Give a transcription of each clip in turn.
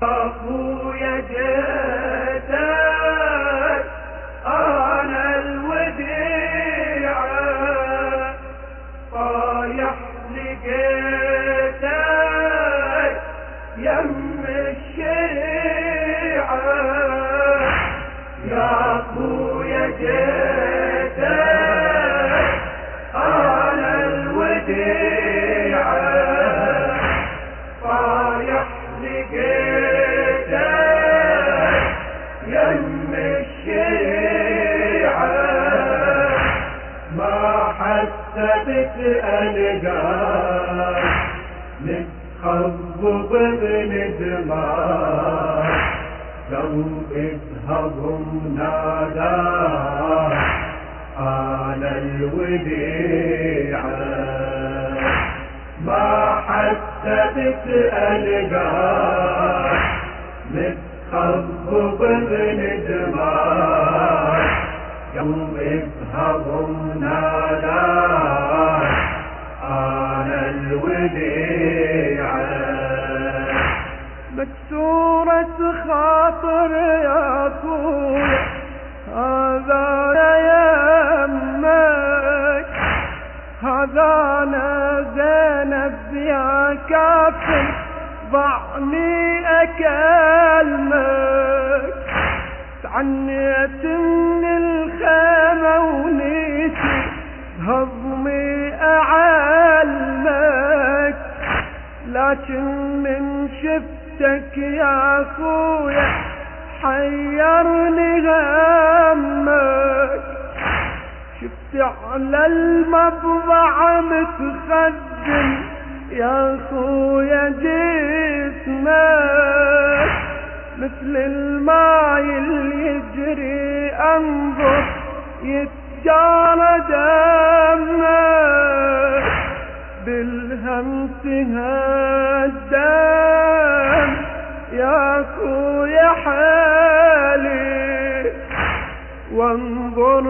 أخويا جيتك أنا الوديعة طايح لقيتك يم الشريعة يا أخويا جيتك أنا الوديعة طايح لقيتك يم الشريعة ما حسبت ألقاك متخضب من دماغ قلبي بهضم ناداك أنا الوديعة ما حسبت ألقاك متخضب من دماغ قلبي بهضم ناداك أنا الوديعة مكسورة خاطر يا أخويا هذا يمك هذا أنا زينب يا كافر ضعني أكلمك تعنيت من الخيمة ونيتي بهضمي أعلمك لكن من شفتك يا أخويا حيرني همك شفت على المبضع متخدم يا أخويا جسمك مثل الماء اللي يجري انظر يتجارى دمك بالهمس هالدم يا أخويا حالي وانظر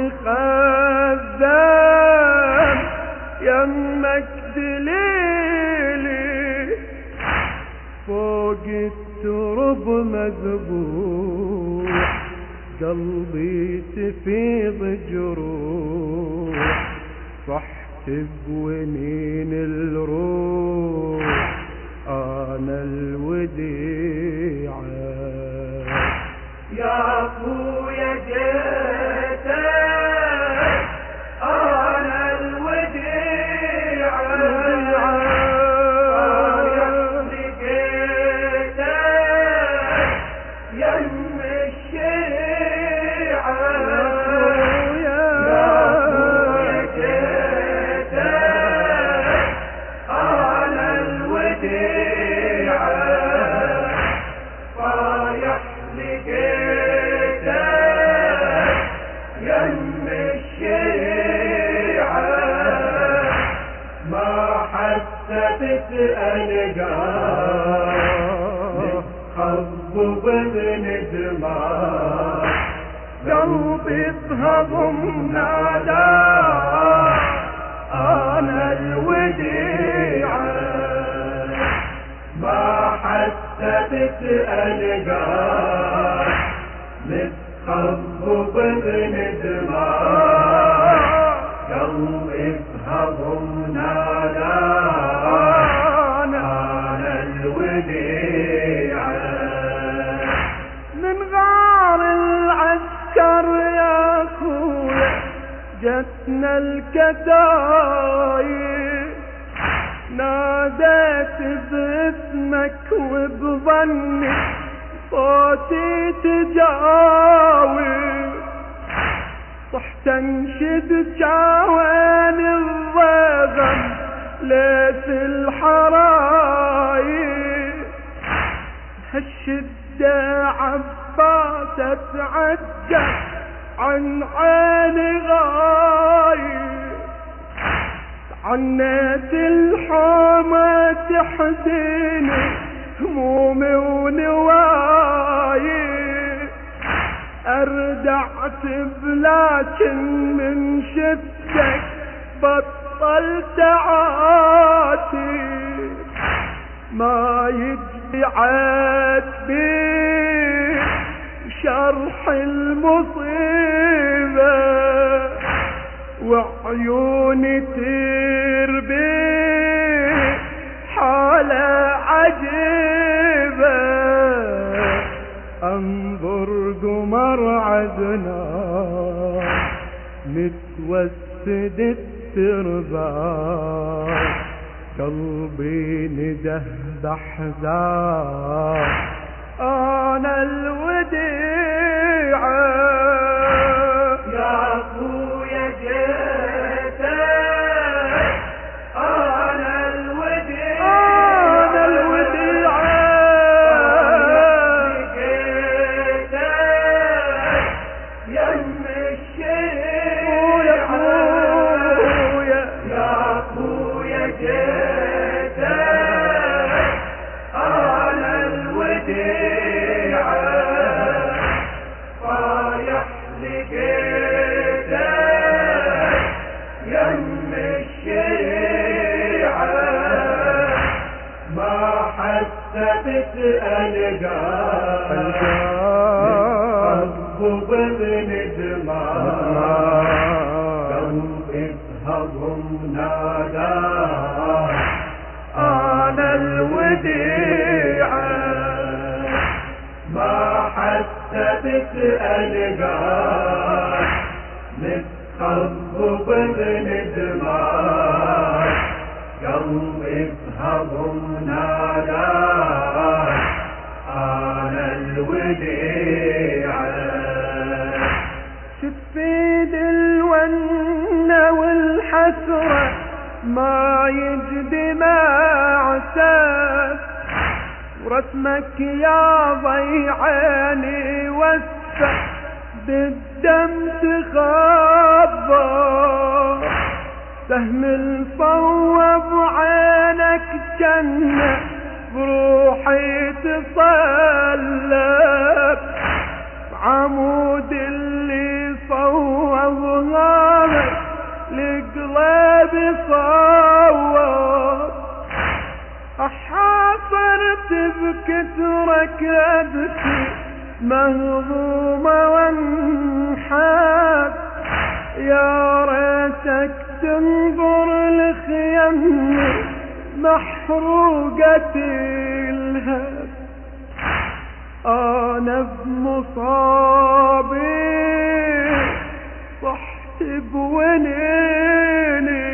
تخذم يمك دليلي فوق الترب مذبوح قلبي تفيض جروح صحت بونين الروح أنا الوديعة يا أخويا جيتك أنا الوديعة طايح لقيتك يم الشريعة يا أخويا جيتك أنا الوديعة طايح لقيتك يم الشريعة ما حسبت ألقاك متخضب من دماغ قلبي بهضم ناداك أنا الوديعة ما حسبت ألقاك متخضب من دماغ قلبي بهضم ناداك أنا الوديعة من غار العسكر يا أخويا جتنا الكتايب ناديت باسمك وبظني صوتي تجاوب صحت انشد جاوين الضغم ليس الحرايب هالشدة عباس اتعجب عن عيني غايب عنيت الحومة تحزيني همومي ونوايي اردعت بلاكن من شفتك بطلت عاتي ما يجي عاتبي شرح المصيبة وعيوني تربي حالة عجيبة انظر قمر عدنا متوسد التربة قلبي نده بحزان انا الوديعة يا اخويا جيتك انا الوديعة انا الوديعة جيتك يم الشيعة يا اخويا يا اخويا جيتك انا الوديعة رايح لقيتك يم الشيعة ما حسبت ألقاك أصب ابن دماغ قلبي بهضم ناداك انا الوديعة ما حسبت ألقاك متخضب ابن دماغ قلبي بهضم ناداك أنا الوديعة شفيد الونة والحسرة ما يجدي ما عساك ورسمك يا ضي عيني وسع بالدم تخبى سهم الصوب عينك جنة بروحي تصلب عمود اللي صوب غامر لقلبي صوب أحاصرت بكترك أبكي مهضومة وانحاب يا ريتك تنظر لخيمي محروقة الهب أنا بمصابي صحت بونيني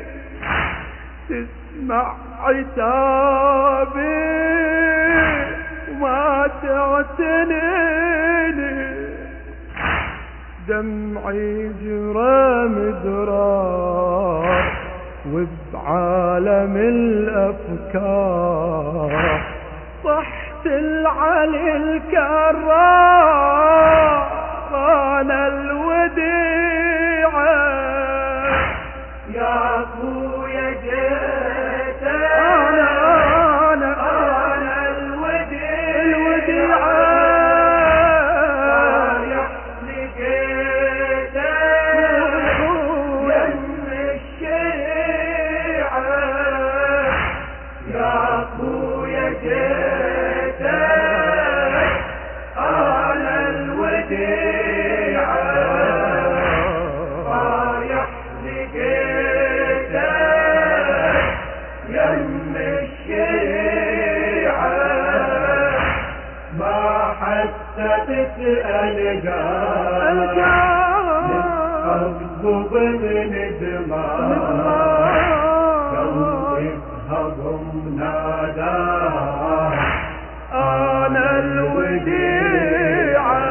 تسمع عتابي وما تعتنيني دمعي جرى مدرار وبعالم الأفكار صحت العلي الكرار أنا الوديعة يا اخويا جيتك أنا انا الوديعة رايح لقيتك يم الشيعة يا اخويا جيتك انا الوديعة رايح لقيتك يم الشيعة ما حسبت ألقاك متخضب من دماغ قلبي بهضم ناداك أنا الوديعة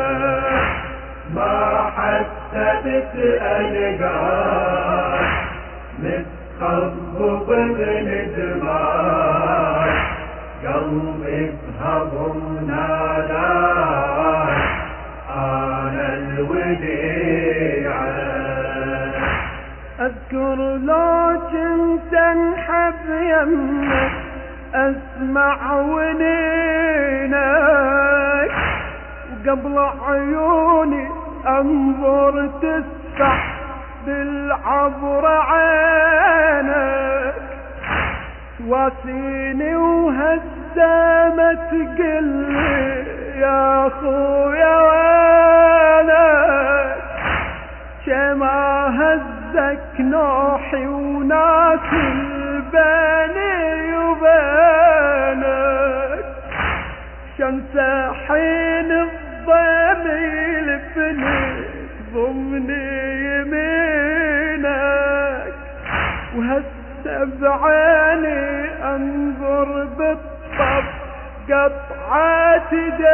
ما حسبت ألقاك متخضب من دماغ قلبي بهضم ناداك أنا الوديعة أذكر لو كنت انحب يمك أسمع ونينك وقبل عيوني أنظر تسبح بالعبر عينك تواسيني وهز ما تقلي يا خويا وينك، شما هزك نوحي وناس بيني وبينك، شمس حين الضميل فنك ضمني يمينك، وهسه بعيني انظر بالطب قطعة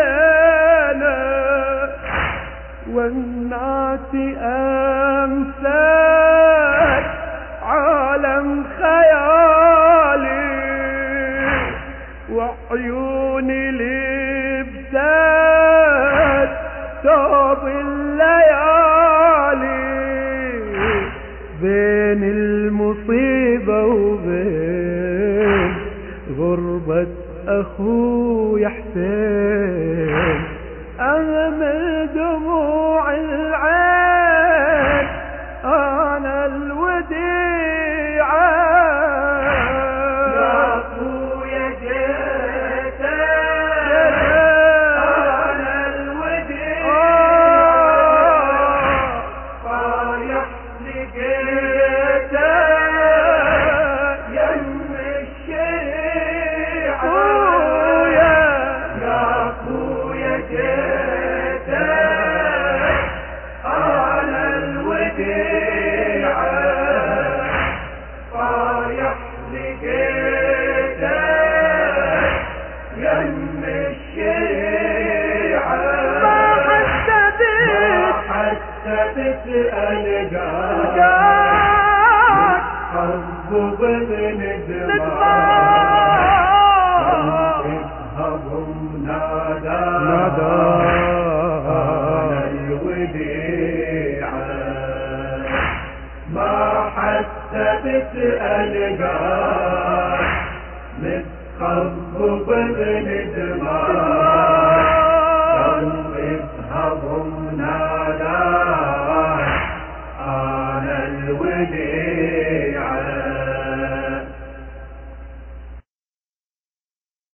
دينك، والناتي امسك عالم خيالي، وعيوني لبست ثوب الليالي، بين المصيبة وبين غربة أخوي حسين، أغمل دموع العين أنا الوديعة، يا أخويا جيتك أنا الوديعة، طايح لقيتك يم الشيعة، يا أخويا جيتك أنا الوديعة، طايح لقيتك يم الشيعة، ما حسبت ألقاك حبب من دماغ، اذهبهم نادى أنا الوديعة، ما حسبت ألقاك متخبب من دماغ، اذهبهم نادى أنا الوديعة.